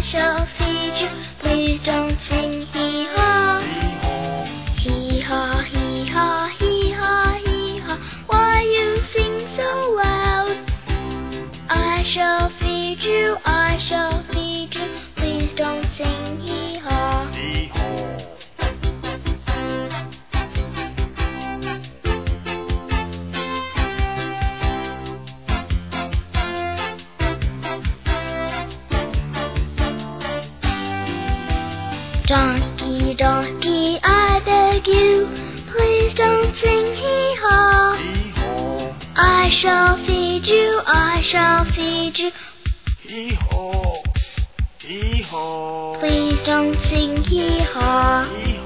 shall feed you. Please don't sing hee-haw. Hee-haw, hee-haw, hee-haw, hee-haw. Why you sing so loud? I shall feed you, I shall feed you. Please don't sing hee-haw. Donkey, donkey, I beg you, please don't sing hee-haw. I shall feed you, I shall feed you. Hee-haw, hee-haw. Please don't sing hee-haw.